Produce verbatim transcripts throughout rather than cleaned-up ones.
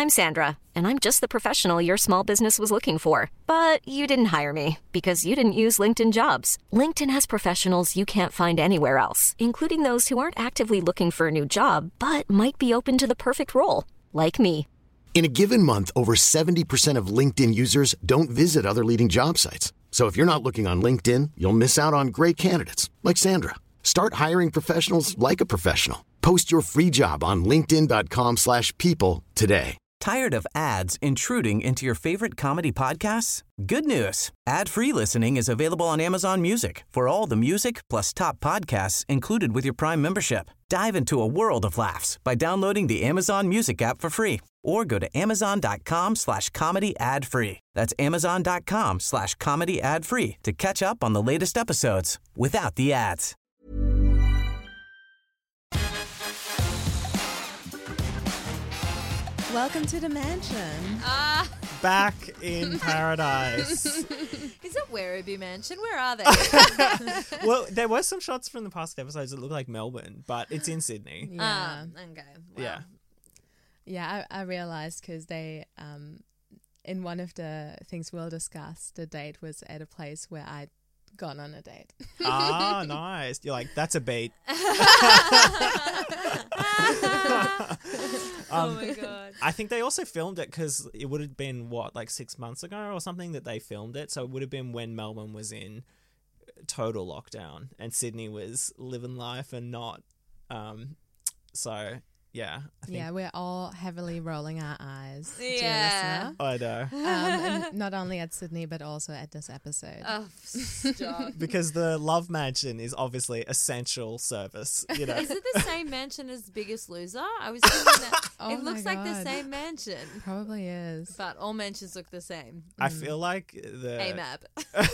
I'm Sandra, and I'm just the professional your small business was looking for. But you didn't hire me because you didn't use LinkedIn Jobs. LinkedIn has professionals you can't find anywhere else, including those who aren't actively looking for a new job, but might be open to the perfect role, like me. In a given month, over seventy percent of LinkedIn users don't visit other leading job sites. So if you're not looking on LinkedIn, you'll miss out on great candidates like Sandra. Start hiring professionals like a professional. Post your free job on linkedin.com slash people today. Tired of ads intruding into your favorite comedy podcasts? Good news. Ad-free listening is available on Amazon Music for all the music plus top podcasts included with your Prime membership. Dive into a world of laughs by downloading the Amazon Music app for free or go to amazon.com slash comedy ad free. That's amazon.com slash comedy ad free to catch up on the latest episodes without the ads. Welcome to the mansion. Ah. Back in paradise. Is it Werribee Mansion? Where are they? Well, there were some shots from the past episodes that look like Melbourne, but it's in Sydney. Yeah. Ah, okay. Wow. Yeah. Yeah, I, I realized because they, um, in one of the things we'll discuss, the date was at a place where I'd gone on a date. Ah, nice. You're like, that's a beat. um, oh my God. I think they also filmed it because it would have been, what, like six months ago or something that they filmed it. So it would have been when Melbourne was in total lockdown and Sydney was living life and not. Um, so, yeah. I think Yeah, we're all heavily rolling our eyes, Yeah. dear I know. listener. Um, and not only at Sydney, but also at this episode. Oh, stop. Because the Love Mansion is obviously essential service, you know. Is it the same mansion as Biggest Loser? I was thinking that Oh it my looks like the God. same mansion, Probably is. but all mansions look the same. I feel like the A map.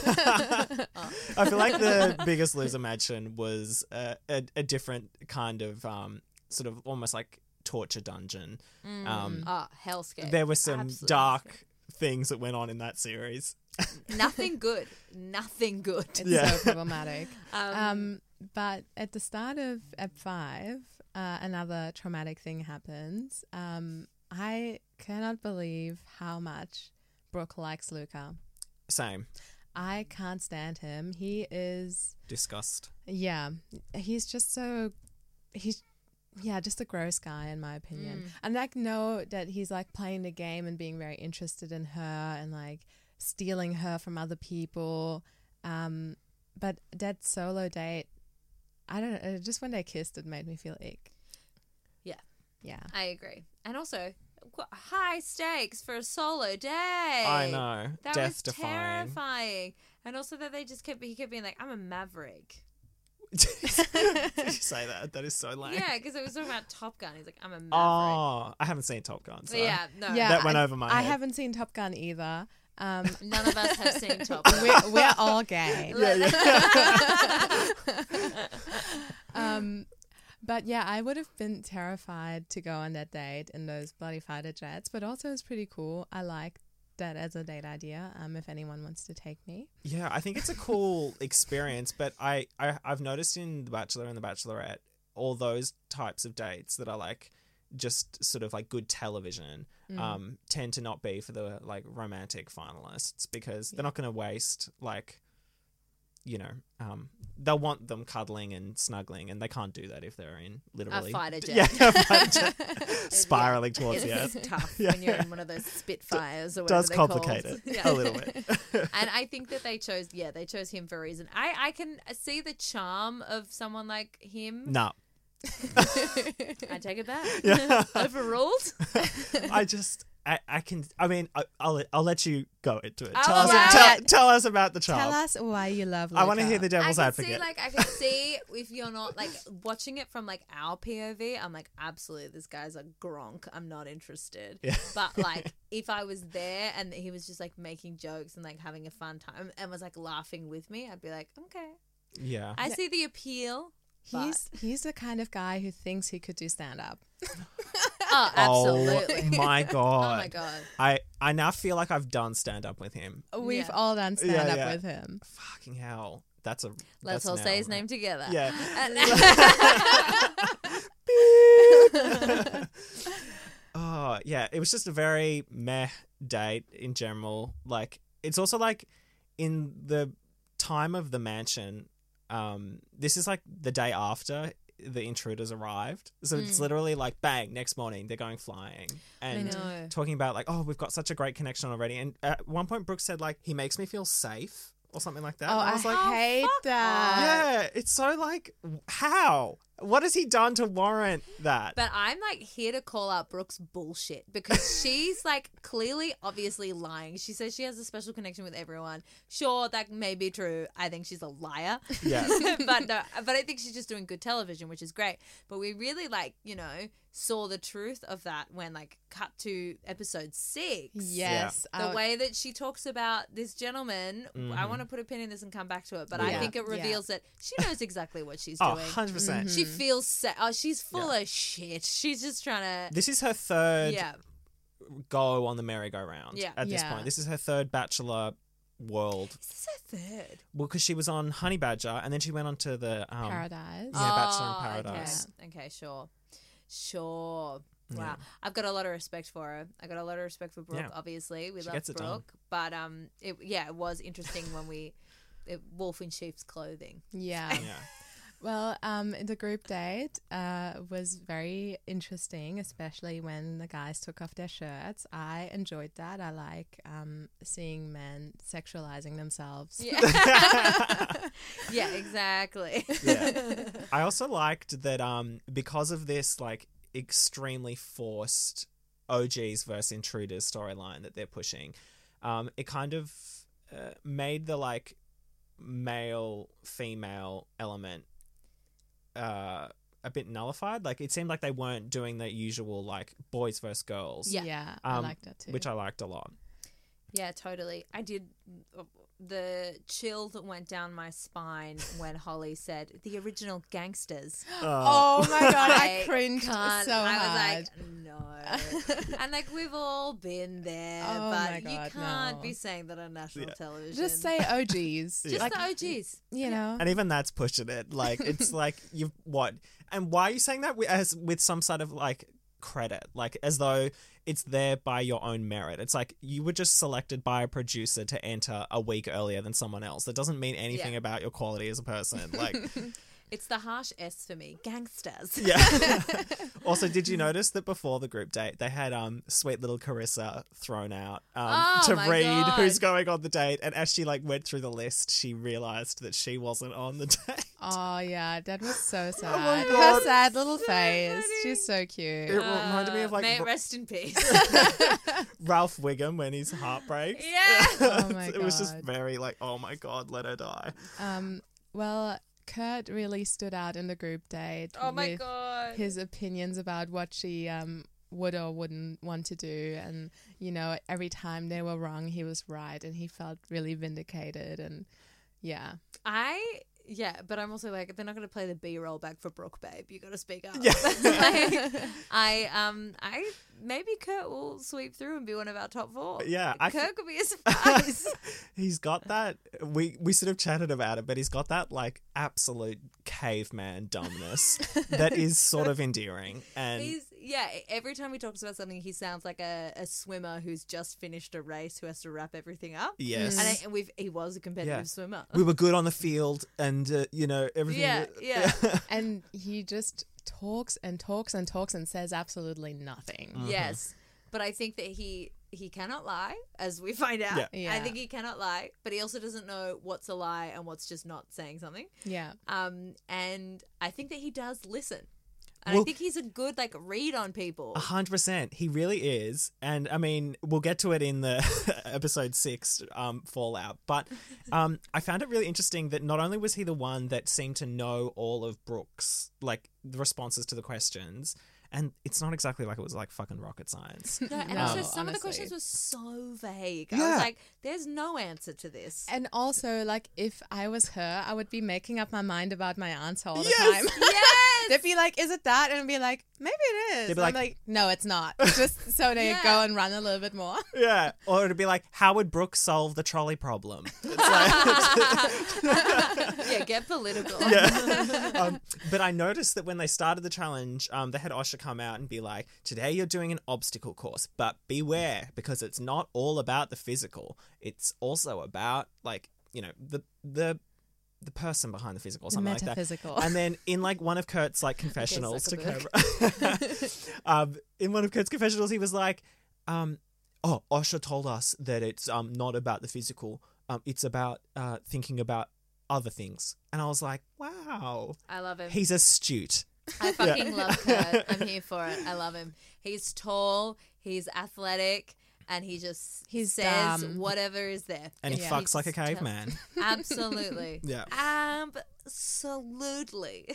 I feel like the Biggest Loser mansion was uh, a, a different kind of um, sort of almost like torture dungeon. Um, Oh, hellscape. there were some Absolute dark hellscape. things that went on in that series. Nothing good. Nothing good. It's Yeah. so problematic. Um, Um, but at the start of Ep five, uh, another traumatic thing happens. Um, I cannot believe how much Brooke likes Luca. Same. I can't stand him. He is, Disgust. yeah, he's just so, he's, yeah, just a gross guy in my opinion. Mm. And like know that he's like playing the game and being very interested in her and like stealing her from other people. Um, but that solo date, I don't know, just when they kissed, it made me feel ick. Yeah. Yeah. I agree. And also, qu- high stakes for a solo day. I know. That Death was defying. terrifying. And also that they just kept, he kept being like, I'm a maverick. Did you say that? That is so lame. Yeah, because it was talking about Top Gun. He's like, I'm a maverick. Oh, I haven't seen Top Gun. So yeah, no. Yeah, that went I, over my I head. haven't seen Top Gun either. Um, None of us have seen Top Gun. we're, we're all gay. Yeah, Um, but yeah, I would have been terrified to go on that date in those bloody fighter jets, but also it's pretty cool. I like that as a date idea. Um, if anyone wants to take me. Yeah, I think it's a cool experience, but I, I, I've noticed in The Bachelor and The Bachelorette, all those types of dates that are like just sort of like good television um, tend to not be for the like romantic finalists because they're not going to waste like, you know, um, they'll want them cuddling and snuggling and they can't do that if they're in literally A fighter jet. Yeah, a fighter jet spiraling towards the It's earth. tough Yeah. when you're in one of those Spitfires or whatever Does they're complicate called. it Yeah. a little bit. And I think that they chose, yeah, they chose him for a reason. I, I can see the charm of someone like him. No. I take it back. Yeah. Overruled. I just, I, I can, I mean, I, I'll, I'll let you go into it. Oh, Tell, us, yeah. tell, Yeah. tell us about the child. Tell us why you love I want to Luca. hear the devil's I can advocate. see, like, I can see if you're not like watching it from like our P O V. I'm like, absolutely, this guy's a gronk. I'm not interested. Yeah. But like, if I was there and he was just like making jokes and like having a fun time and was like laughing with me, I'd be like, okay, yeah. I see the appeal. He's he's the kind of guy who thinks he could do stand up. Oh, absolutely. Oh my god. Oh my god. I, I now feel like I've done stand up with him. We've Yeah. all done stand up yeah. with him. Fucking hell. That's a. Let's that's all now, say his right? name together. Yeah. And- Oh, Oh, yeah. It was just a very meh date in general. Like, it's also like in the time of the mansion, um, this is like the day after the intruders arrived. So Mm. it's literally like, bang, next morning they're going flying. And know. talking about like, oh, we've got such a great connection already. And at one point, Brooke said like, he makes me feel safe or something like that. Oh, And I, was like, hate that. yeah, it's so like, how? What has he done to warrant that? But I'm like here to call out Brooke's bullshit because she's like clearly, obviously lying. She says she has a special connection with everyone. Sure, that may be true. I think she's a liar. Yeah. but no, but I think she's just doing good television, which is great. But we really like, you know, saw the truth of that when like cut to episode six. Yes. The I- way that she talks about this gentleman, I want to put a pin in this and come back to it, but I Yeah. think it Yeah. reveals that she knows exactly what she's Oh, doing. one hundred percent. She feels sa- oh, she's full of shit. She's just trying to This is her third yeah. go on the merry-go-round Yeah. at this Yeah. point. This is her third Bachelor world. Is this her third? Well, because she was on Honey Badger and then she went on to the... Um, Paradise. Yeah, Bachelor in Oh, Paradise. Okay. okay, sure. Sure. Wow. Yeah. I've got a lot of respect for her. I got a lot of respect for Brooke, Yeah. obviously. We She love gets it done. Brooke. But um it yeah, it was interesting when we it, wolf in sheep's clothing. Yeah. Yeah. Well, um, the group date uh, was very interesting, especially when the guys took off their shirts. I enjoyed that. I like um, seeing men sexualizing themselves. Yeah. yeah, exactly. Yeah. I also liked that um, because of this like extremely forced O Gs versus intruders storyline that they're pushing, um, it kind of uh, made the like male female element uh, a bit nullified. Like it seemed like they weren't doing the usual like boys versus girls. Yeah. Yeah, I Um, like that too. Which I liked a lot. Yeah, totally. I did. The chill that went down my spine when Holly said the original gangsters. oh my god, I I cringed so can't- hard. I was like, no. And like we've all been there, Oh but my you God, can't no. be saying that on national Yeah. television. Just say O Gs. just like, the O Gs. you know. And even that's pushing it. Like it's like you've what? And why are you saying that with, as with some sort of like credit, like as though it's there by your own merit? It's like you were just selected by a producer to enter a week earlier than someone else. That doesn't mean anything Yeah. about your quality as a person. Like, It's the harsh S for me. Gangsters. yeah. Also, did you notice that before the group date, they had um sweet little Carissa thrown out um, Oh to my read God. who's going on the date, and as she like went through the list, she realized that she wasn't on the date. Oh yeah, that was so sad. my Her God. sad little So face. funny. She's so cute. It reminded me of like May it Ra- rest in peace. Ralph Wiggum when his heart breaks. Yeah. Oh my It was just God. very like, oh my god, let her die. Um, well, Kurt really stood out in the group date. Oh my with God. His opinions about what she um would or wouldn't want to do, and you know, every time they were wrong, he was right, and he felt really vindicated. And yeah, I yeah, but I'm also like they're not going to play the B roll back for Brooke, babe. You got to speak up. Yeah. Like, I um I maybe Kurt will sweep through and be one of our top four. Yeah, I Kurt f- could be a surprise. He's got that. We we sort of chatted about it, but he's got that like absolute caveman dumbness that is sort of endearing. And He's yeah. Every time he talks about something, he sounds like a, a swimmer who's just finished a race who has to wrap everything up. yes, And, I, and we've he was a competitive Yeah. swimmer. we were good on the field, and uh, you know everything. Yeah, yeah. and he just talks and talks and talks and says absolutely nothing. Mm. Yes, but I think that he he cannot lie, as we find out. Yeah. Yeah. I think he cannot lie, but he also doesn't know what's a lie and what's just not saying something. Yeah. Um, and I think that he does listen, and Well- I think he's a good like read on people. A hundred percent, he really is, and I mean, we'll get to it in the episode six um, fallout. But um, I found it really interesting that not only was he the one that seemed to know all of Brooke's like the responses to the questions, and it's not exactly like it was like fucking rocket science. No, and No, also some of the honestly. questions were so vague. I Yeah. was like, "There's no answer to this." And also, like, if I was her, I would be making up my mind about my answer all the Yes! time. yes, They'd be like, is it that? And I'd be like, maybe it is. They'd be I'm like- like, no, it's not. Just so they Yeah. go and run a little bit more. Yeah. Or it'd be like, how would Brooke solve the trolley problem? It's like, Yeah, get political. yeah. um, but I noticed that when they started the challenge, um, they had Osher come out and be like, today you're doing an obstacle course, but beware, because it's not all about the physical. It's also about, like, you know, the the the person behind the physical, The something like that. metaphysical. And then in like one of Kurt's like confessionals to Zuckerberg. Cobra, um, in one of Kurt's confessionals, he was like, um, "Oh, Osher told us that it's um not about the physical. Um, it's about uh thinking about other things." And I was like, "Wow, I love him. he's astute." I fucking love Kurt. I'm here for it. I love him. He's tall, he's athletic, and he just He's says dumb. whatever is there. And he Yeah. fucks like a He's tough. caveman. Absolutely. Yeah. Absolutely.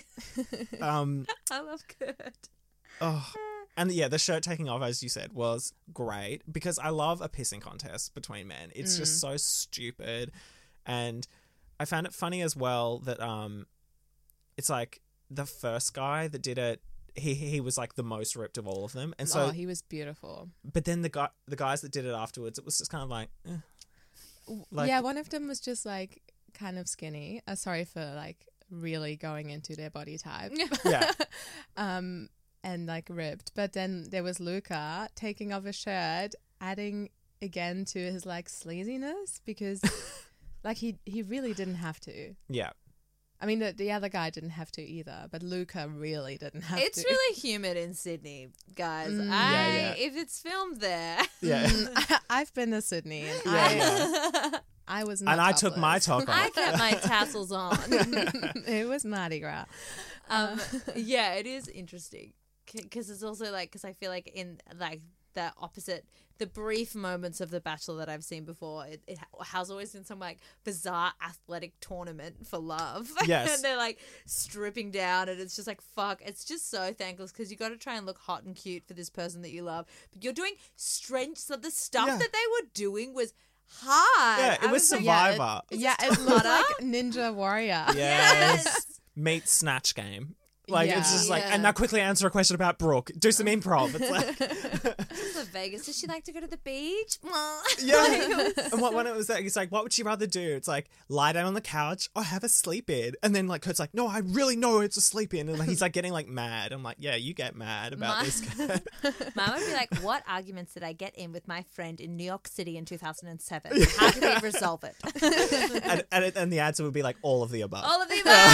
Um. I love Kurt. Oh. And yeah, the shirt taking off, as you said, was great because I love a pissing contest between men. It's just so stupid, and I found it funny as well that um, it's like the first guy that did it. He he was like the most ripped of all of them, and so oh, he was beautiful. but then the guy the guys that did it afterwards, it was just kind of like, eh. Like- yeah, one of them was just like kind of skinny. Uh, sorry for like really going into their body type. yeah, um, and like ripped. But then there was Luca taking off his shirt, adding again to his like sleaziness because like he he really didn't have to. yeah. I mean, the, the other guy didn't have to either, but Luca really didn't have It's to. really humid in Sydney, guys. Mm. I Yeah, yeah. if it's filmed there. Yeah. Mm, I've been to Sydney and Yeah, I yeah. I was not And I took my topless. top I off. kept my tassels on. It was Mardi Gras. Um, yeah, it is interesting because it's also like because I feel like in like the opposite, the brief moments of The Bachelor that I've seen before, it, it has always been some like bizarre athletic tournament for love. Yes. And they're like stripping down, and it's just like fuck. It's just so thankless because you got to try and look hot and cute for this person that you love, but you're doing strange. So the stuff Yeah. that they were doing was hard. Yeah, it I was like, Survivor. Yeah, it looked like Ninja Warrior. Yes. Yes. Meet Snatch Game. Like it's Yeah. just like, Yeah. and now quickly answer a question about Brooke. Do some improv. It's like, This is Vegas. Does she like to go to the beach? yeah. And what when it was that, he's like, what would she rather do? It's like lie down on the couch or have a sleep in. And then like Kurt's like, no, I really know it's a sleep in. And like, he's like getting like mad. I'm like, yeah, you get mad about My- this guy. Mine would be like, what arguments did I get in with my friend in New York City in two thousand seven? How did we resolve it? and, and it- and the answer would be like all of the above. All of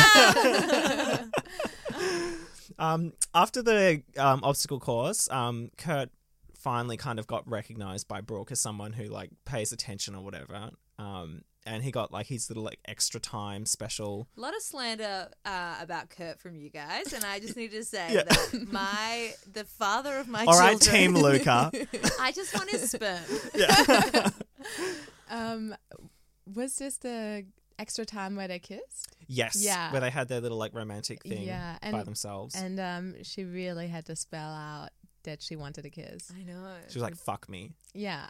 the above. Um, after the um, obstacle course, um, Kurt finally kind of got recognized by Brooke as someone who like pays attention or whatever. Um, and he got like his little like extra time special. A lot of slander uh, about Kurt from you guys, and I just need to say Yeah. that my the father of my All right, children. Team Luca. I just want his sperm. Um, was this the extra time where they kissed? Yes. Yeah. Where they had their little like romantic thing Yeah, by and- themselves. And um, she really had to spell out that she wanted a kiss. I know. She was like, fuck me. Yeah.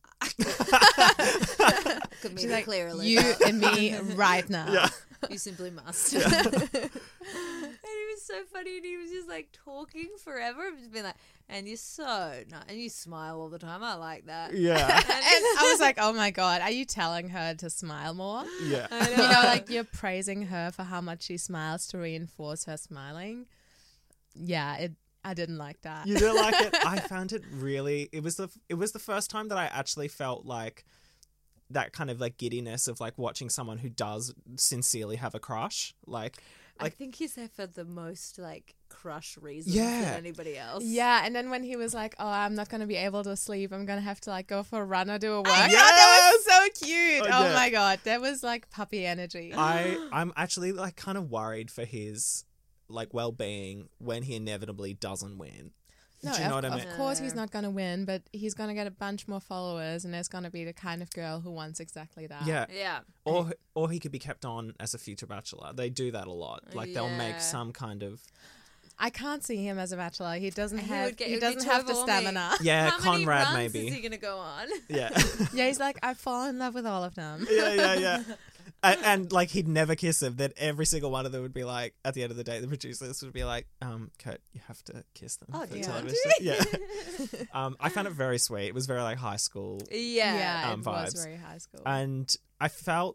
Could She's make like, it clearer. you and me right now. Yeah. You simply must. And he was so funny, and he was just like talking forever, just being like, "And you're so nice, and you smile all the time. I like that." Yeah. And I was like, oh my God, are you telling her to smile more? Yeah. I You know, like you're praising her for how much she smiles to reinforce her smiling. Yeah, it. I didn't like that. You didn't like it? I found it really. It was the it was the first time that I actually felt like that kind of like giddiness of like watching someone who does sincerely have a crush. Like, I like think he's there for the most like crush reasons Yeah. than anybody else. Yeah, and then when he was like, "Oh, I'm not going to be able to sleep. I'm going to have to like go for a run or do a workout." That was so cute. Oh, Oh, yeah. my God, that was like puppy energy. I I'm actually like kind of worried for his like well-being when he inevitably doesn't win. No, Do you know of, what I of mean? course he's not going to win, but he's going to get a bunch more followers, and there's going to be the kind of girl who wants exactly that. Yeah. Yeah. Or or he could be kept on as a future bachelor. They do that a lot. Like they'll make Yeah. some kind of I can't see him as a bachelor. He doesn't He have. would get- he it would be doesn't too have the overwhelming. stamina. yeah, How many Conrad runs maybe. is he gonna go on? Yeah. Yeah, he's like, I fall in love with all of them. yeah, yeah, yeah. and, and like he'd never kiss them. Then every single one of them would be like, at the end of the day, the producers would be like, um, Kurt, you have to kiss them. Oh, for dear. television. Yeah. um, I found it very sweet. It was very like high school, Yeah. yeah, um, it was vibes. very high school. and I felt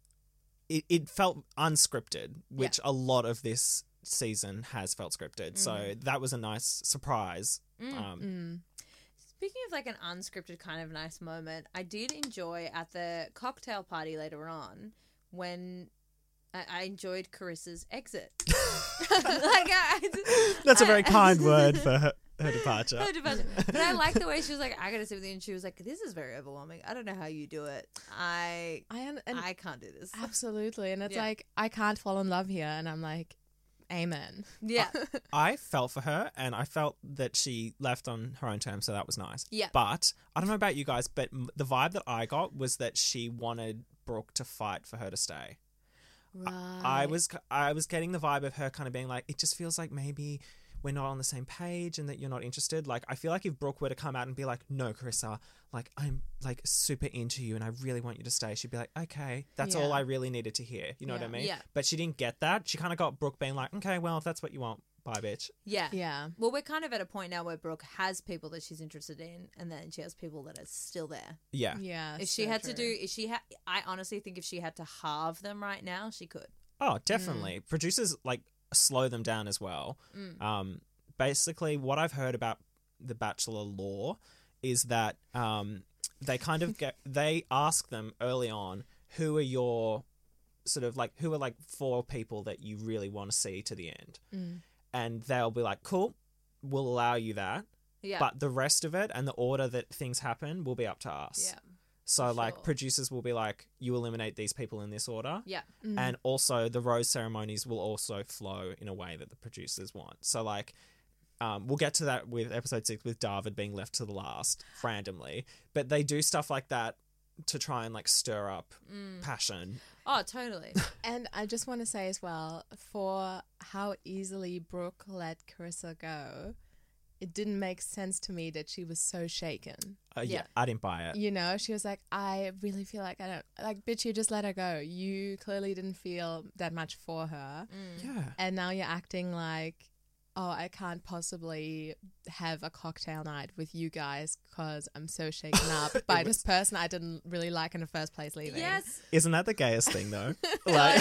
it. It felt unscripted, which a lot of this season has felt scripted. So that was a nice surprise. Um, Mm. Speaking of like an unscripted kind of nice moment, I did enjoy at the cocktail party later on when I, I enjoyed Carissa's exit. like I, That's a very I- kind word for her, her departure. Her departure. But I like the way she was like, I gotta sit with you, and she was like, this is very overwhelming. I don't know how you do it. I I un- and I can't do this. absolutely, and it's Yeah. like I can't fall in love here, and I'm like, amen. Yeah. I felt for her, and I felt that she left on her own terms, so that was nice. Yeah. But I don't know about you guys, but m- the vibe that I got was that she wanted Brooke to fight for her to stay. Right. I was I was getting the vibe of her kind of being like, it just feels like maybe we're not on the same page and that you're not interested. Like, I feel like if Brooke were to come out and be like, no, Carissa, like, I'm like super into you and I really want you to stay, she'd be like, okay, that's all Yeah. I really needed to hear. You know what I Yeah. mean? Yeah. But she didn't get that. She kind of got Brooke being like, okay, well, if that's what you want, bye, bitch. Yeah. Yeah. Well, we're kind of at a point now where Brooke has people that she's interested in, and then she has people that are still there. Yeah. Yeah. If she so had to true. do, if she had, I honestly think if she had to halve them right now, she could. Oh, definitely. Producers like slow them down as well. Um, basically, what I've heard about the Bachelor lore is that um, they kind of get they ask them early on, who are your sort of like who are like four people that you really want to see to the end, and they'll be like, cool, we'll allow you that, Yeah. but the rest of it and the order that things happen will be up to us. yeah. So for like sure. producers will be like, you eliminate these people in this order. Yeah. And also the rose ceremonies will also flow in a way that the producers want. So like um, we'll get to that with episode six with David being left to the last randomly. But they do stuff like that to try and like stir up passion. Oh, totally. And I just want to say as well, for how easily Brooke let Carissa go, it didn't make sense to me that she was so shaken. Uh, yeah. Yeah. I didn't buy it. You know, she was like, I really feel like I don't, like, bitch, you just let her go. You clearly didn't feel that much for her. Yeah. And now you're acting like, oh, I can't possibly have a cocktail night with you guys because I'm so shaken up by this person I didn't really like in the first place leaving. Yes. Isn't that the gayest thing though? Like,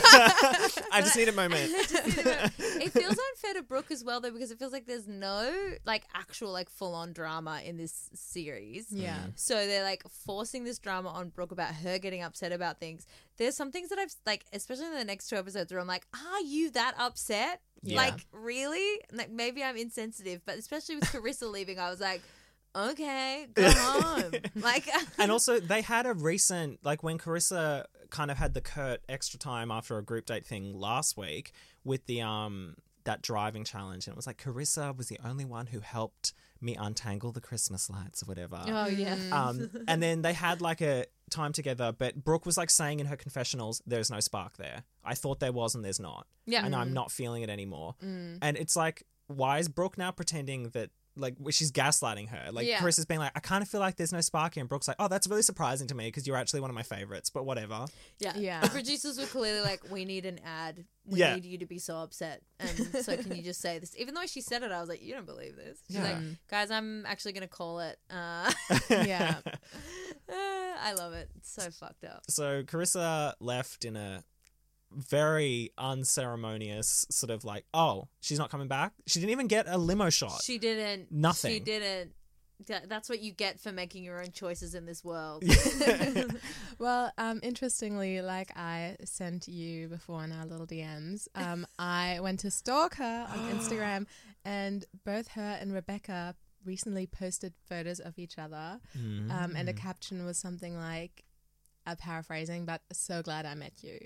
I just need a moment. It feels unfair to Brooke as well, though, because it feels like there's no like actual like full on drama in this series. Yeah. So they're like forcing this drama on Brooke about her getting upset about things. There's some things that I've like, especially in the next two episodes, where I'm like, are you that upset? Yeah. Like, really? Like, maybe I'm insensitive, but especially with Carissa leaving, I was like, okay, go home. Like, And also, they had a recent, like when Carissa kind of had the Kurt extra time after a group date thing last week with the um that driving challenge, and it was like Carissa was the only one who helped me untangle the Christmas lights or whatever. oh yeah, Um, and then they had like a time together, but Brooke was like saying in her confessionals, "There's no spark there. I thought there was, and there's not. Yeah. and I'm not feeling it anymore." And it's like, why is Brooke now pretending that? Like, she's gaslighting her. Like, Yeah. Carissa's being like, I kind of feel like there's no spark here. And Brooke's like, oh, that's really surprising to me because you're actually one of my favorites, but whatever. yeah, Yeah. The producers were clearly like, we need an ad. We Yeah. need you to be so upset, and so can you just say this? Even though she said it, I was like, you don't believe this. She's Yeah. like, guys, I'm actually gonna call it. Uh, Yeah. uh, I love it. It's so fucked up. So Carissa left in a very unceremonious sort of like, oh, she's not coming back? She didn't even get a limo shot. She didn't. Nothing. She didn't. Th- That's what you get for making your own choices in this world. Well, um, interestingly, like I sent you before in our little D Ms, um, I went to stalk her on Instagram, and both her and Rebecca recently posted photos of each other, um, and the caption was something like, uh, paraphrasing, but so glad I met you.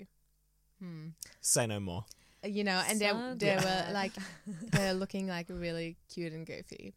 Say no more. You know, and they So they glad. were like, they're looking like really cute and goofy.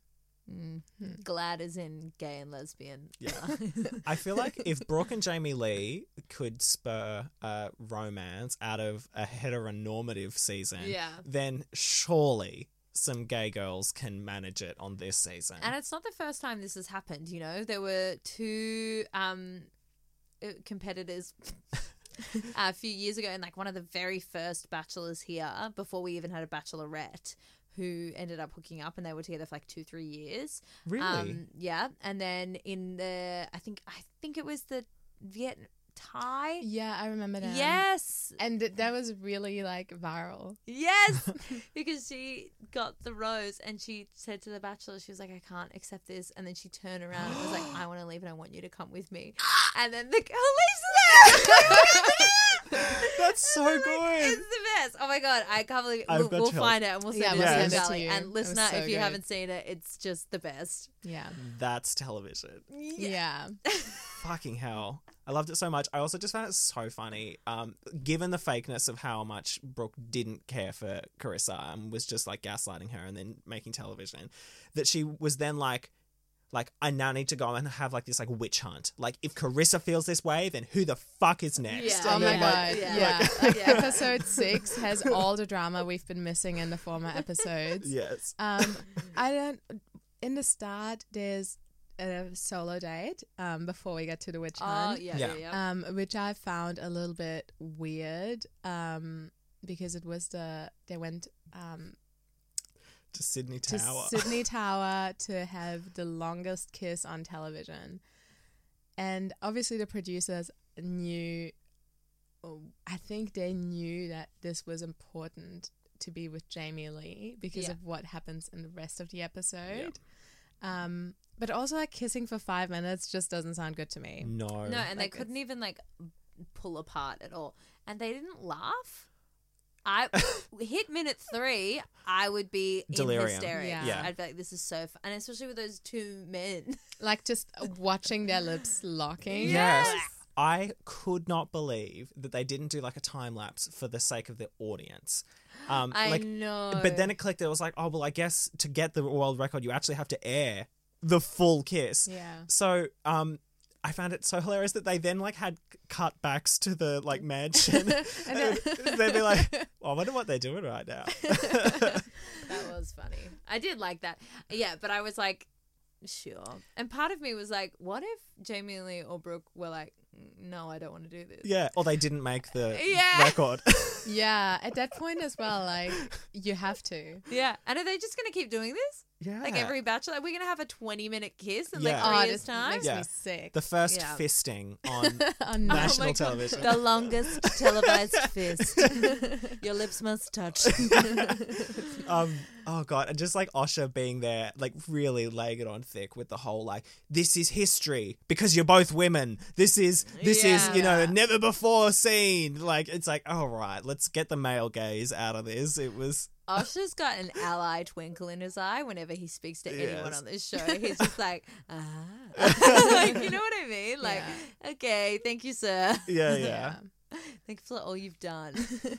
Glad is in gay and lesbian. Yeah. I feel like if Brooke and Jamie Lee could spur a romance out of a heteronormative season, Yeah. then surely some gay girls can manage it on this season. And it's not the first time this has happened, you know. There were two um, uh, competitors a few years ago, and like one of the very first bachelors here, before we even had a bachelorette, who ended up hooking up, and they were together for like two, three years. Really? Um, yeah. And then in the, I think, I think it was the Vietnam. Thai? Yeah, I remember that. Yes. And th- that was really like viral. Yes. Because she got the rose and she said to the bachelor, she was like, I can't accept this. And then she turned around and was like, I want to leave and I want you to come with me. And then the girl leaves there. That's so good. It's the best. Oh my God. I can't believe I've we'll, got we'll chills. find it and we'll send Yeah, it we'll to send you, it to Charlie. you. And It was listener, so if you good. haven't seen it, it's just the best. Yeah. That's television. Yeah. Fucking hell. I loved it so much. I also just found it so funny. Um, given the fakeness of how much Brooke didn't care for Carissa and was just like gaslighting her and then making television, that she was then like, like, I now need to go and have like this like witch hunt. Like, if Carissa feels this way, then who the fuck is next? Yeah. Oh And my then, like, God. yeah. Yeah. Like- Like, episode six has all the drama we've been missing in the former episodes. Yes. Um, I don't. In the start, there's a solo date. Um, before we get to the witch Oh, hunt. yeah, Yeah. yeah, yeah. Um, which I found a little bit weird. Um, because it was the they went um To Sydney to Tower. Sydney Tower to have the longest kiss on television, and obviously the producers knew. I think they knew that this was important to be with Jamie Lee because Yeah. of what happens in the rest of the episode. Um, but also, like, kissing for five minutes just doesn't sound good to me. no. No, and they Like, couldn't it's- even like pull apart at all, and they didn't laugh. I hit minute three, I would be Delirium. in hysterics. Yeah. Yeah. I'd be like, "This is so fun," and especially with those two men. Like, just watching their lips locking. Yes. Yes. I could not believe that they didn't do like a time lapse for the sake of the audience. Um, I like, know, But then it clicked. It was like, oh, well, I guess to get the world record, you actually have to air the full kiss. Yeah. So um, I found it so hilarious that they then like had cutbacks to the like mansion. and they'd be like, oh, I wonder what they're doing right now. that was funny. I did like that. Yeah, but I was like, sure. And part of me was like, what if Jamie Lee or Brooke were like, no, I don't want to do this. Yeah, or they didn't make the Yeah. record. Yeah, at that point as well, like, you have to. Yeah. And are they just going to keep doing this? Yeah. Like every bachelor, we're going to have a twenty minute kiss in Yeah. like three Oh, years' this time? makes Yeah. me sick. The first Yeah. fisting on On national my God. television. The longest televised fist. Your lips must touch. um oh god, and just like Osha being there, like really laying it on thick with the whole like, this is history because you're both women. This is this is you know Yeah. never before seen. Like it's like, all right, let's get the male gaze out of this. It was Osha's got an ally twinkle in his eye whenever he speaks to anyone Yes. on this show. He's just like, ah. Like, you know what I mean? Like, okay, thank you, sir. yeah yeah. Thanks for all you've done.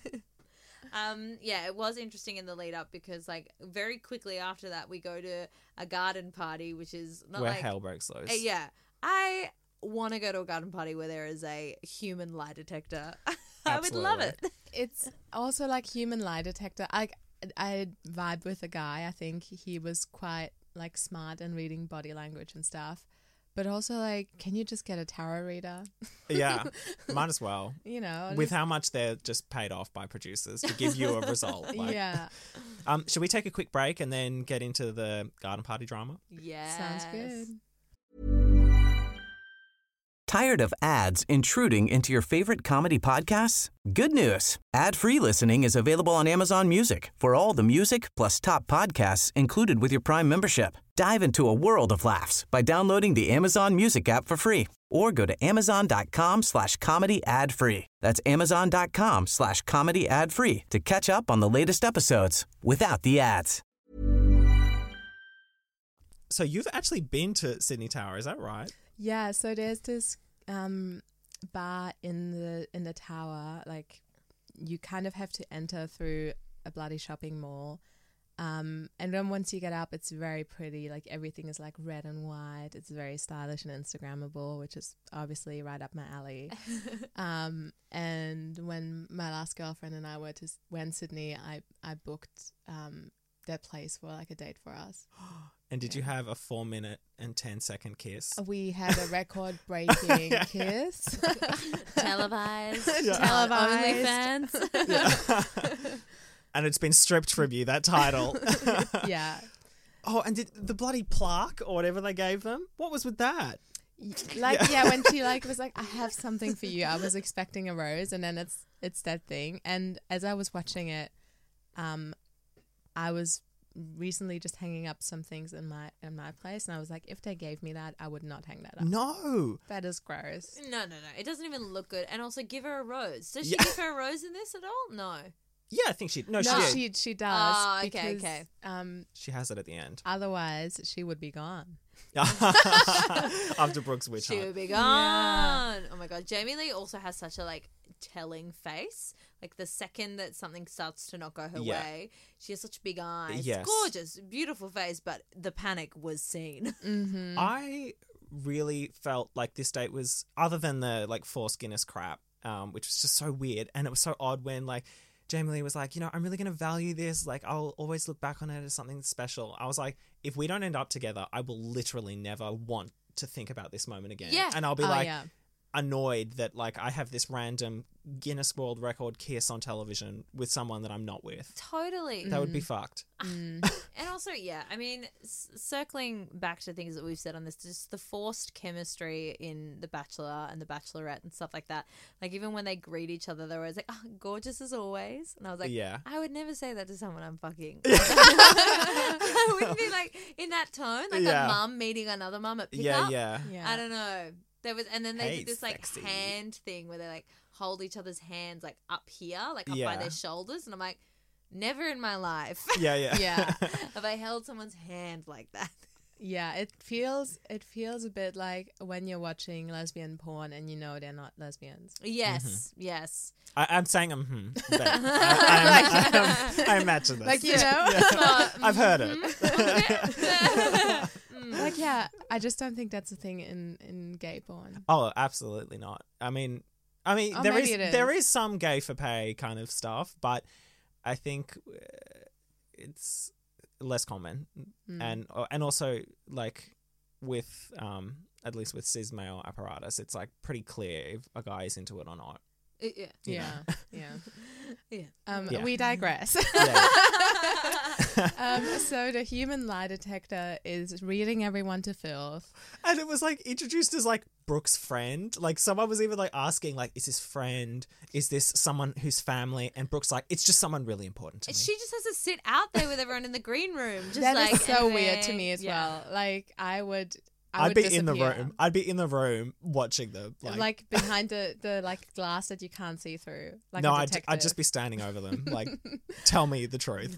um, yeah, it was interesting in the lead up because, like, very quickly after that, we go to a garden party, which is not Where like hell breaks loose. Uh, yeah, I want to go to a garden party where there is a human lie detector. I would love it. It's also like human lie detector. I I vibe with a guy. I think he was quite like smart in reading body language and stuff. But also, like, can you just get a tarot reader? Yeah, might as well. You know, With just- how much they're just paid off by producers to give you a result. Like, yeah, Um, should we take a quick break and then get into the garden party drama? Yeah, sounds good. Tired of ads intruding into your favorite comedy podcasts? Good news. Ad-free listening is available on Amazon Music for all the music plus top podcasts included with your Prime membership. Dive into a world of laughs by downloading the Amazon Music app for free or go to amazon.com slash comedy ad free. That's amazon.com slash comedy ad free to catch up on the latest episodes without the ads. So you've actually been to Sydney Tower, is that right? Yeah, so there's this um, bar in the in the tower. Like, you kind of have to enter through a bloody shopping mall, um, and then once you get up, it's very pretty. Like, everything is like red and white. It's very stylish and Instagrammable, which is obviously right up my alley. um, and when my last girlfriend and I were to went Sydney, I I booked. Um, that place for like a date for us. And did you have a four minute and ten second kiss? We had a record breaking kiss. Televised. Yeah. Televised. OnlyFans. And it's been stripped from you, that title. Yeah. Oh, and did the bloody plaque or whatever they gave them? What was with that? Like, yeah, when she like was like, I have something for you. I was expecting a rose, and then it's it's that thing. And as I was watching it, um, I was recently just hanging up some things in my in my place, and I was like, if they gave me that, I would not hang that up. No. That is gross. No, no, no. It doesn't even look good. And also, give her a rose. Does she Yeah. give her a rose in this at all? No. Yeah, I think she. No, she No, did. she she does. Ah, okay, because, okay. Um, She has it at the end. otherwise, she would be gone. After Brooke's witch She hunt. would be gone. Oh my god. Jamie Lee also has such a like telling face. Like the second that something starts to not go her Yeah. way, she has such big eyes. Yes. Gorgeous, beautiful face, but the panic was seen. Mm-hmm. I really felt like this date was, other than the like forced Guinness crap, um, which was just so weird, and it was so odd when like Jamie Lee was like, you know, I'm really going to value this. Like, I'll always look back on it as something special. I was like, if we don't end up together, I will literally never want to think about this moment again. Yeah. And I'll be Oh, like yeah. annoyed that like I have this random Guinness World Record kiss on television with someone that I'm not with. Totally. That would be fucked. Mm. And also, yeah, I mean, s- circling back to things that we've said on this, just the forced chemistry in The Bachelor and The Bachelorette and stuff like that. Like, even when they greet each other, they're always like, oh, gorgeous as always. And I was like, Yeah. I would never say that to someone I'm fucking. I wouldn't be like, in that tone, like Yeah. a mum meeting another mum at pickup. Yeah, yeah. Yeah. I don't know. There was, and then they Hey, did this like sexy. hand thing where they like hold each other's hands like up here, like up by Yeah. their shoulders, and I'm like, never in my life Yeah, yeah. Yeah. have I held someone's hand like that. Yeah, it feels it feels a bit like when you're watching lesbian porn and you know they're not lesbians. Yes, yes. I, I'm saying I'm hmm, but I, I, I, I imagine this. Like, you know? I've heard it. Like, yeah, I just don't think that's a thing in, in gay porn. Oh, absolutely not. I mean, I mean, Oh, there is, maybe it is. there is some gay for pay kind of stuff, but I think uh, it's less common, Mm. and uh, and also like with um at least with cis male apparatus, it's like pretty clear if a guy is into it or not. Yeah. You Yeah, know? yeah. Yeah. Um, Yeah. We digress. Yeah. um, so the human lie detector is reading everyone to filth. And it was like introduced as like Brooke's friend. Like someone was even like asking, like, is this friend? Is this someone who's family? And Brooke's like, it's just someone really important to me. She just has to sit out there with everyone in the green room. Just That is like so anyway, weird to me as yeah. well. Like, I would, I I'd would be in the disappear. room. I'd be in the room watching them. Like, Like, behind the, the like glass that you can't see through. Like no, a I'd, detective. I'd just be standing over them. Like, tell me the truth.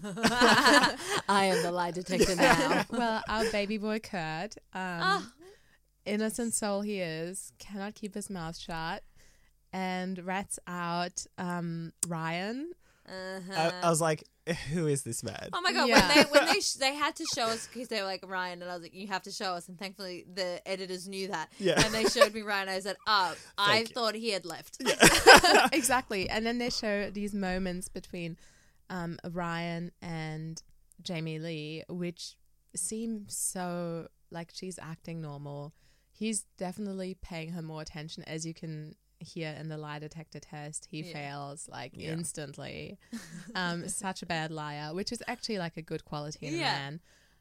I am the lie detector now. Well, our baby boy Kurt, um, Ah. innocent soul he is, cannot keep his mouth shut, and rats out um, Ryan. Uh-huh. I, I was like, who is this man? Oh my god! Yeah. When they when they sh- they had to show us because they were like Ryan, and I was like, you have to show us, and thankfully the editors knew that. Yeah. And they showed me Ryan. I said, oh, I you. thought he had left. Exactly. And then they show these moments between um, Ryan and Jamie Lee, which seem so like she's acting normal. He's definitely paying her more attention, as you can hear in the lie detector test. He Yeah. fails like Yeah. instantly. Um, such a bad liar, which is actually like a good quality in a Yeah. man.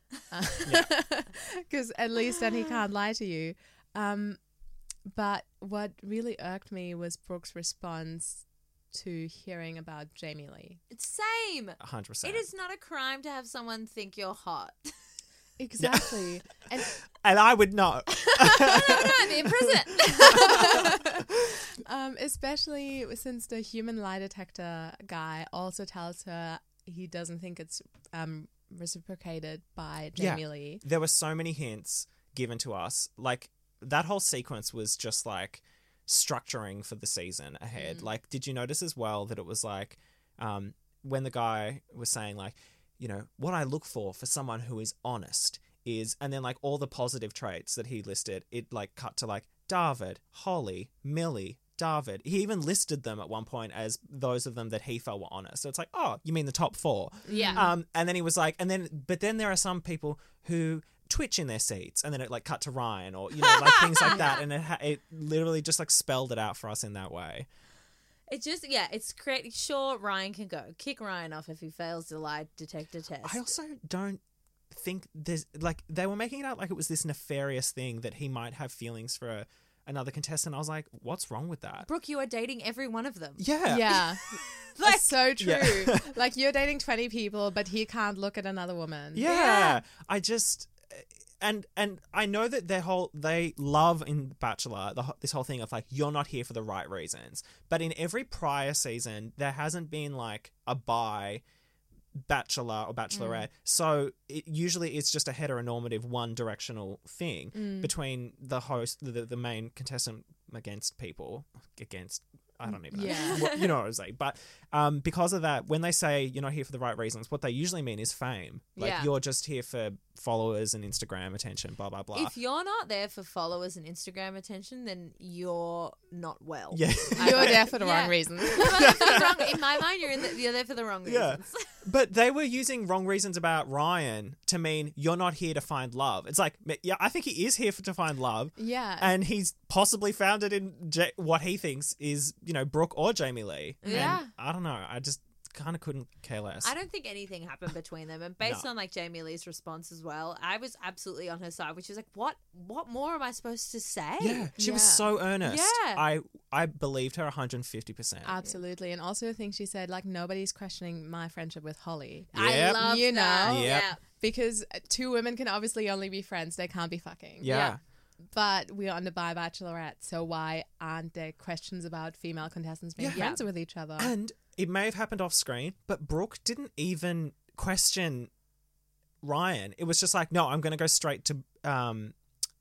Because at least then he can't lie to you. Um, but what really irked me was Brooke's response to hearing about Jamie Lee. It's same. one hundred percent. It is not a crime to have someone think you're hot. Exactly. And And I would know. no, no, I'm in prison. um, especially since the human lie detector guy also tells her he doesn't think it's um, reciprocated by Jamie Yeah. Lee. There were so many hints given to us. Like, that whole sequence was just like structuring for the season ahead. Like, did you notice as well that it was like um, when the guy was saying like, you know, what I look for for someone who is honest is, and then like all the positive traits that he listed, it like cut to like David, Holly, Millie, David. He even listed them at one point as those of them that he felt were honest. So it's like, oh, you mean the top four? Yeah. Um, and then he was like, and then, but then there are some people who twitch in their seats, and then it like cut to Ryan, or you know, like things like that, and it ha- it literally just like spelled it out for us in that way. It just, yeah, it's creating. Sure, Ryan can go. Kick Ryan off if he fails the lie detector test. I also don't think there's like they were making it out like it was this nefarious thing that he might have feelings for a, another contestant. I was like, what's wrong with that? Brooke, you are dating every one of them. Yeah. Yeah. Like- That's so true. Yeah. Like, you're dating twenty people, but he can't look at another woman. Yeah. Yeah. I just and and I know that their whole they love in Bachelor the, wh- this whole thing of like you're not here for the right reasons. But in every prior season there hasn't been like a bi Bachelor or Bachelorette. So it usually it's just a heteronormative one directional thing between the host the, the main contestant against people against I don't even know. Yeah. What- you know what I'm saying. But um, because of that, when they say you're not here for the right reasons, what they usually mean is fame. Like Yeah. you're just here for followers and Instagram attention, blah, blah, blah. If you're not there for followers and Instagram attention, then you're not well. yeah. You're there for the Yeah. wrong reasons. You're there for the wrong, in my mind, you're, in the, you're there for the wrong Yeah. reasons. But they were using wrong reasons about Ryan to mean you're not here to find love. It's like, yeah, I think he is here for, to find love. Yeah. And he's possibly found it in J- what he thinks is, you know, Brooke or Jamie Lee. Yeah. And I don't know. I just kind of couldn't care less. I don't think anything happened between them, and based No. on like Jamie Lee's response as well, I was absolutely on her side, which is like, what, what more am I supposed to say? Yeah, she was Yeah. so earnest. Yeah. I I believed her one hundred fifty percent. Absolutely. And also I think she said, like, nobody's questioning my friendship with Holly. I Yep. love You that. know? Yep. Yeah. Because two women can obviously only be friends. They can't be fucking. Yeah. Yeah. But we're on the bi Bachelorette, so why aren't there questions about female contestants being Yeah. friends with each other? And it may have happened off screen, but Brooke didn't even question Ryan. It was just like, no, I'm going to go straight to um,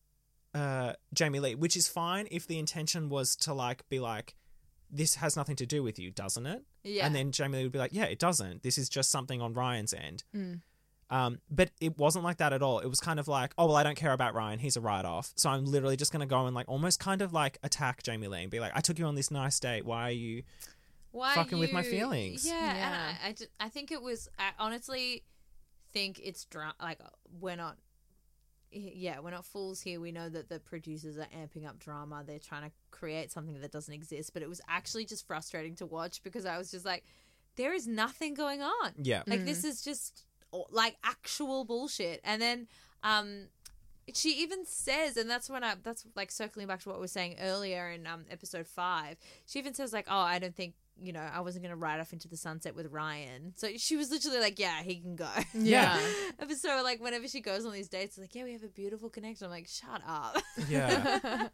uh, Jamie Lee, which is fine if the intention was to like be like, this has nothing to do with you, doesn't it? Yeah. And then Jamie Lee would be like, yeah, it doesn't. This is just something on Ryan's end. Mm. Um, but it wasn't like that at all. It was kind of like, oh, well, I don't care about Ryan. He's a write-off. So I'm literally just going to go and like almost kind of like attack Jamie Lee and be like, I took you on this nice date. Why are you... Why fucking with my you- feelings. Yeah, and Yeah. I, I, ju- I think it was. I honestly think it's dra- like we're not. Yeah, we're not fools here. We know that the producers are amping up drama. They're trying to create something that doesn't exist. But it was actually just frustrating to watch because I was just like, there is nothing going on. Yeah. Like this is just like actual bullshit. And then um she even says, and that's when I that's like circling back to what we were saying earlier in um episode five, she even says like, oh, I don't think, you know, I wasn't gonna ride off into the sunset with Ryan. So she was literally like, yeah, he can go. Yeah. And so like whenever she goes on these dates, it's like, yeah, we have a beautiful connection. I'm like, shut up. Yeah.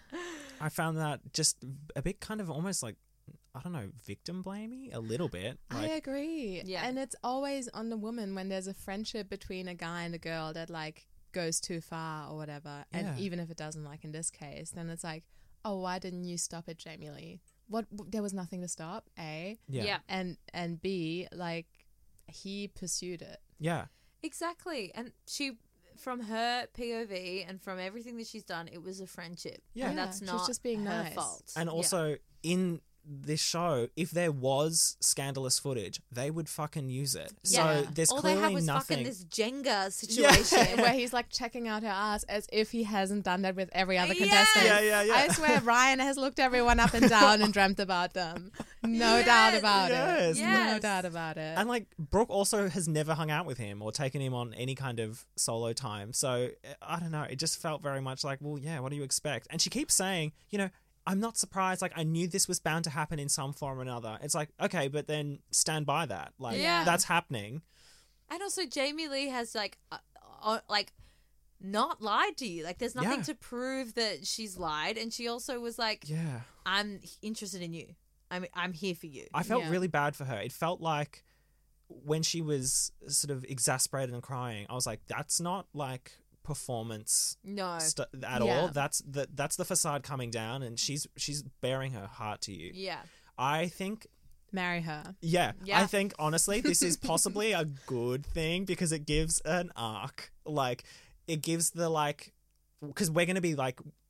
I found that just a bit kind of almost like, I don't know, victim blamey a little bit. I Like, agree. Yeah. And it's always on the woman when there's a friendship between a guy and a girl that like goes too far or whatever. And Yeah. even if it doesn't, like in this case, then it's like, oh, why didn't you stop it, Jamie Lee? What? There was nothing to stop, A. yeah. Yeah. And and B, like he pursued it. Yeah. Exactly. And she, from her P O V and from everything that she's done, it was a friendship. Yeah. And that's Yeah, she's not just being her nice. fault. And Yeah. also in this show, if there was scandalous footage, they would fucking use it. Yeah. So there's all they clearly had was nothing. fucking this Jenga situation. Where he's like checking out her ass as if he hasn't done that with every other Yes! contestant. Yeah, yeah, yeah. I swear Ryan has looked everyone up and down and dreamt about them. No Yes! doubt about Yes! it. No Yes! doubt about it. And like Brooke also has never hung out with him or taken him on any kind of solo time. So I don't know. It just felt very much like, well, yeah, what do you expect? And she keeps saying, you know, I'm not surprised. Like I knew this was bound to happen in some form or another. It's like, okay, but then stand by that. Like Yeah. that's happening. And also, Jamie Lee has like, uh, uh, like, not lied to you. Like, there's nothing Yeah. to prove that she's lied. And she also was like, Yeah. "I'm interested in you. I'm I'm here for you." I felt Yeah. really bad for her. It felt like when she was sort of exasperated and crying, I was like, that's not like performance No. st- at Yeah. all. That's the that's the facade coming down, and she's she's bearing her heart to you. Yeah. I think, Marry her. yeah, Yeah. I think honestly, this is possibly a good thing because it gives an arc. Like, it gives the like, because we're gonna be like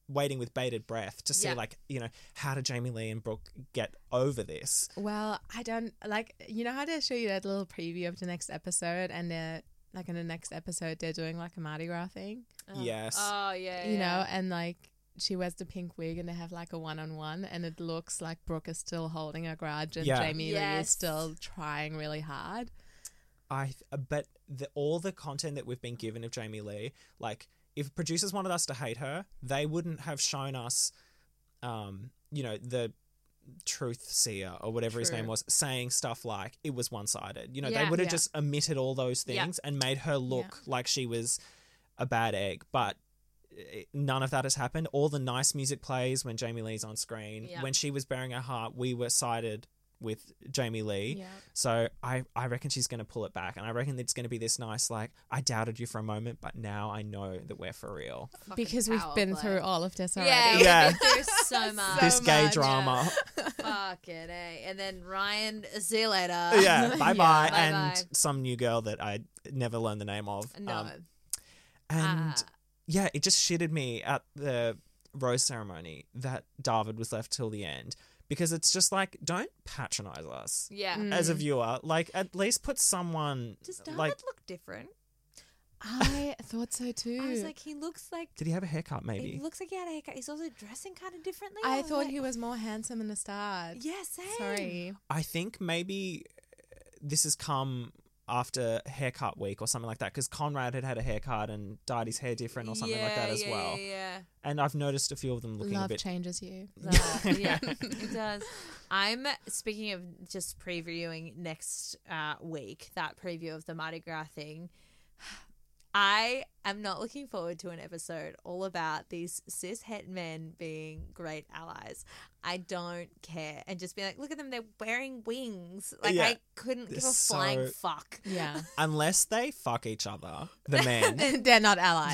waiting with bated breath to see Yeah. like, you know, how do Jamie Lee and Brooke get over this? Well, I don't like, you know how they show you that little preview of the next episode, and they're like in the next episode they're doing like a Mardi Gras thing, Oh. Yes. Oh yeah. you yeah. know, and like she wears the pink wig and they have like a one-on-one, and it looks like Brooke is still holding a grudge and Yeah. Jamie Lee is Yes. still trying really hard. I but the, all the content that we've been given of Jamie Lee, like if producers wanted us to hate her, they wouldn't have shown us, um, you know, the truth seer or whatever his True. name was saying stuff like it was one sided. You know, Yeah. they would have Yeah. just omitted all those Yeah. things and made her look like she was a bad egg. But it- none of that has happened. All the nice music plays when Jamie Lee's on screen. Yeah. When she was bearing her heart, we were sided with Jamie Lee. Yeah. So I, I reckon she's going to pull it back. And I reckon it's going to be this nice, like, I doubted you for a moment, but now I know that we're for real. Fucking Because we've power been play. through all of this already. Yeah, Yeah. we've been through so much. this gay much. drama. Fucking A. And then Ryan, see you later. Yeah, bye-bye. Yeah. And Bye-bye. some new girl that I never learned the name of. No. Um, and Ah. yeah, it just shitted me at the rose ceremony that David was left till the end. Because it's just like, don't patronize us yeah. as a viewer. Like, at least put someone Does David like. look different? I thought so too. I was like, he looks like Did he have a haircut? Maybe. he looks like he had a haircut. He's also dressing kind of differently. I was thought like, he was more handsome in the start. Yeah, same. Sorry. I think maybe this has come after haircut week or something like that, because Conrad had had a haircut and dyed his hair different or something like that Yeah, as yeah, well. Yeah, And I've noticed a few of them looking Love a bit. changes you. yeah. Uh, yeah, it does. I'm speaking of just previewing next uh, week, that preview of the Mardi Gras thing. I am not looking forward to an episode all about these cis het men being great allies. I don't care. And just be like, look at them, they're wearing wings. Like, Yeah. I couldn't give They're a flying so- fuck. Yeah. Unless they fuck each other, the men. They're not allies.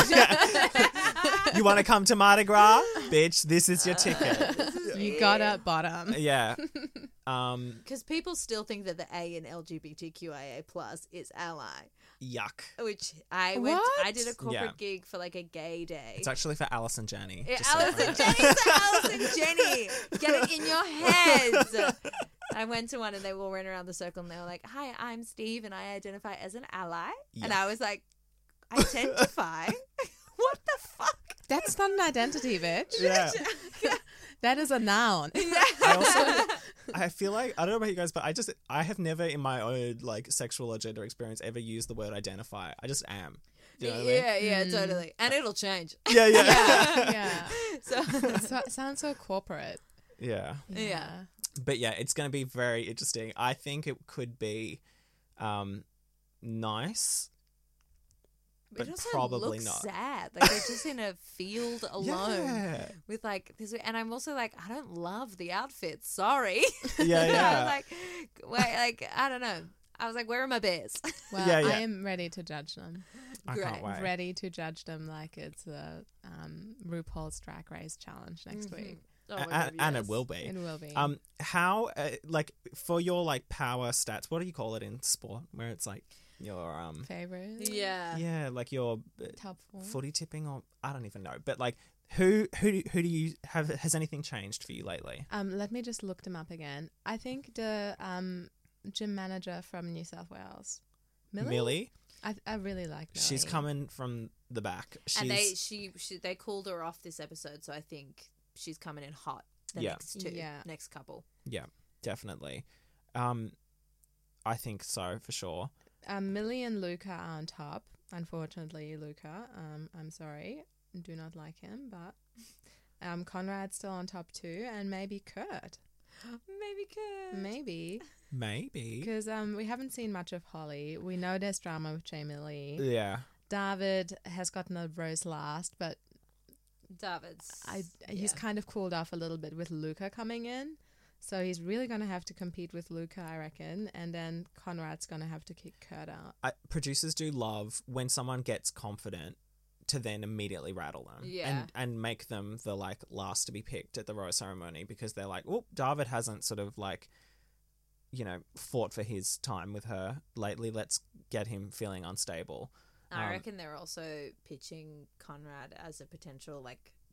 You want to come to Mardi Gras? Bitch, this is your ticket. You got a bottom. Yeah. Um, Because people still think that the A in L G B T Q I A plus is ally. yuck. Which I went, I did a What? corporate Yeah. gig for like a gay day. It's actually for Alice and Jenny. Yeah, just so Alice you know. and Jenny, so Alice and Jenny, get it in your heads. I went to one and they all ran around the circle and they were like, "Hi, I'm Steve and I identify as an ally." And Yeah. I was like, "Identify? What the fuck?" That's not an identity, bitch. Yeah. That is a noun. I also, I feel like, I don't know about you guys, but I just, I have never in my own like sexual or gender experience ever used the word identify. I just am. Do you know what I mean? Yeah, yeah, totally. And it'll change. Yeah, yeah. Yeah. yeah. So, So, it sounds so corporate. Yeah. Yeah. But yeah, it's going to be very interesting. I think it could be um, nice. But it also probably looks not. sad. Like they're just in a field alone Yeah. with like this. And I'm also like, I don't love the outfits. Sorry. Yeah, I yeah. was like, wait, like I don't know. I was like, where are my bears? Well, Yeah, yeah. I am ready to judge them. I can't Great. wait. Ready to judge them like it's a um, RuPaul's Drag Race challenge next week. Oh, A- my and, God, and it yes. will be. It will be. Um, how uh, like for your like power stats? What do you call it in sport? Where it's like your um, Favorite? Yeah. yeah, like your uh, Top four. footy tipping, or I don't even know. But like, who who do- who do you have? Has anything changed for you lately? Um, let me just look them up again. I think the um, gym manager from New South Wales, Millie. Millie, I I really like Millie. she's coming from the back. She's, And they she, she they called her off this episode, so I think she's coming in hot. The Yeah. next two, Yeah. next couple. yeah, definitely. Um, I think so for sure. Um, Millie and Luca are on top. Unfortunately, Luca. Um, I'm sorry, do not like him, but um, Conrad's still on top too, and maybe Kurt. Maybe good. Maybe Maybe. because um, we haven't seen much of Holly. We know there's drama with Jamie Lee. Yeah. David has gotten a rose last, but David's. I he's yeah. kind of cooled off a little bit with Luca coming in. So he's really going to have to compete with Luca, I reckon. And then Conrad's going to have to kick Kurt out. I, producers do love when someone gets confident to then immediately rattle them Yeah. and and make them the like last to be picked at the rose ceremony, because they're like, oh, David hasn't sort of like, you know, fought for his time with her lately. Let's get him feeling unstable. I Um, reckon they're also pitching Conrad as a potential like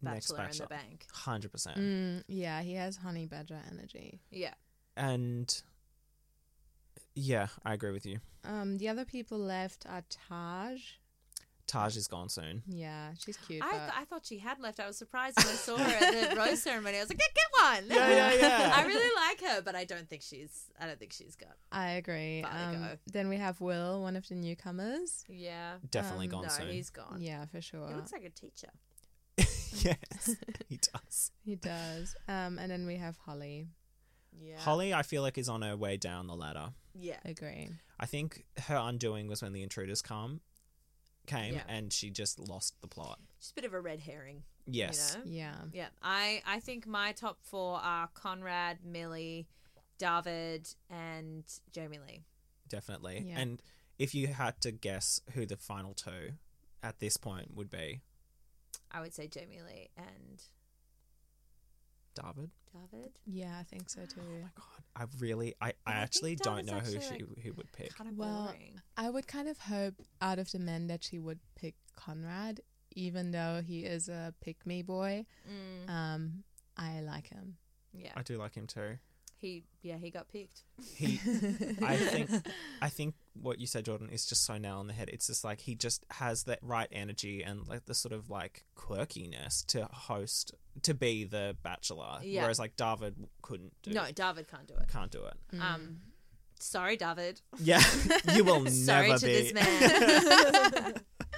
Next Bachelor in Bachelor. the Bank. one hundred percent. Mm, yeah, he has honey badger energy. Yeah. And yeah, I agree with you. Um, the other people left are Taj. Taj is gone soon. Yeah, she's cute. I, but th- I thought she had left. I was surprised when I saw her at the rose ceremony. I was like, get, get one. Yeah, yeah, yeah. I really like her, but I don't think she's. I don't think she's got. I agree. Far to Um, go. then we have Will, one of the newcomers. Yeah. Definitely Um, gone No, soon. he's gone. Yeah, for sure. He looks like a teacher. Yes, he does. He does. Um, and then we have Holly. Yeah. Holly, I feel like, is on her way down the ladder. Yeah. Agree. I think her undoing was when the intruders come, came, Yeah. and she just lost the plot. Just a bit of a red herring. Yes. You know? Yeah. Yeah. I, I think my top four are Conrad, Millie, David, and Jamie Lee. Definitely. Yeah. And if you had to guess who the final two at this point would be, I would say Jamie Lee and David. David. Yeah, I think so too. Oh my god, I really, I, I I think actually don't David's know who actually, she like, who would pick. Kind of Well, boring. I would kind of hope out of the men that she would pick Conrad, even though he is a pick-me boy. Mm, Um, I like him. yeah. I do like him too. He yeah he got picked. He, I think, I think what you said, Jordan, is just so nail on the head. It's just like he just has that right energy and like the sort of like quirkiness to host, to be the Bachelor. Yeah. Whereas like David couldn't do. No, David can't do it. Can't do it. Um, sorry, David. Yeah, you will Sorry never to be. this man.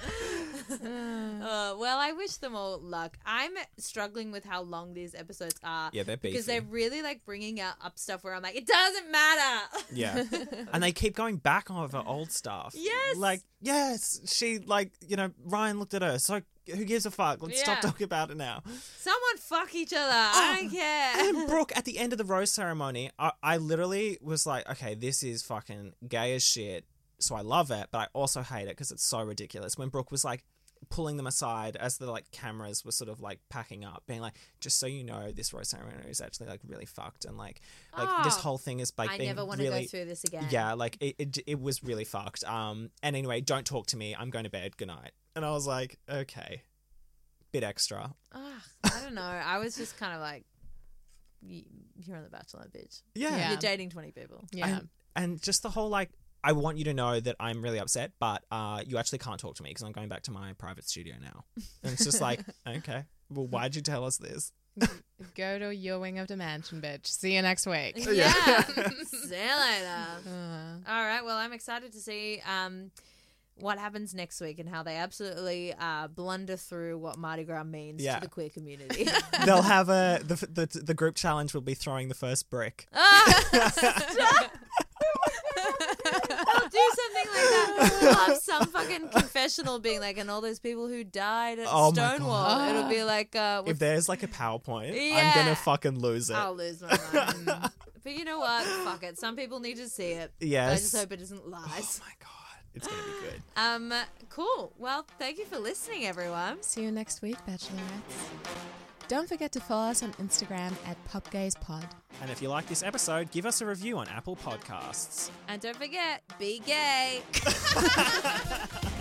uh, well, I wish them all luck. I'm struggling with how long these episodes are. Yeah, they're because beefy. they're really like bringing out up stuff where I'm like, it doesn't matter. Yeah. And they keep going back over old stuff. Yes. Like, yes, she, like, you know, Ryan looked at her. So who gives a fuck? Let's stop Yeah. talking about it now. Someone fuck each other. I don't care. And Brooke, at the end of the rose ceremony, I, I literally was like, okay, this is fucking gay as shit. So I love it, but I also hate it because it's so ridiculous. When Brooke was like pulling them aside as the like cameras were sort of like packing up, being like, just so you know, this rose ceremony is actually like really fucked, and like like this Oh, whole thing is like I being never want to really go through this again. yeah, like it, it it was really fucked. Um, and anyway, don't talk to me. I'm going to bed. Good night. And I was like, okay, bit extra. Ugh, I don't know. I was just kind of like, y- you're on The Bachelor, bitch. Yeah. Yeah. You're dating twenty people. Yeah. And, and just the whole like, I want you to know that I'm really upset, but uh, you actually can't talk to me because I'm going back to my private studio now. And it's just like, okay, well, why'd you tell us this? Go to your wing of the mansion, bitch. See you next week. Yeah. See you later. Uh, All right. Well, I'm excited to see um, what happens next week and how they absolutely uh, blunder through what Mardi Gras means Yeah. to the queer community. They'll have a the, the the group challenge will be throwing the first brick. Ah, stop. They'll do something like that. They'll have some fucking confessional being like, and all those people who died at Oh my Stonewall. God. It'll be like, uh, If there's like a PowerPoint, I'm Yeah. gonna fucking lose it. I'll lose my mind. But you know what? Fuck it. Some people need to see it. Yes. I just hope it isn't Oh lies. my god, it's gonna be good. Um, cool. Well, thank you for listening, everyone. see you next week, Bachelorettes. Don't forget to follow us on Instagram at PopGazePod. And if you like this episode, give us a review on Apple Podcasts. And don't forget, be gay.